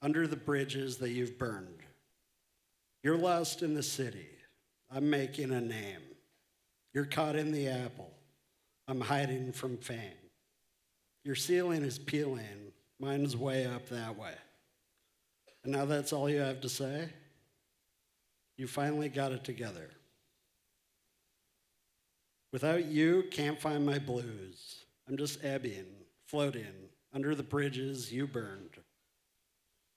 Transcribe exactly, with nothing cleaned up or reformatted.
under the bridges that you've burned. You're lost in the city. I'm making a name. You're caught in the apple. I'm hiding from fame. Your ceiling is peeling. Mine's way up that way. And now that's all you have to say? You finally got it together. Without you, can't find my blues. I'm just ebbing, floating, under the bridges you burned.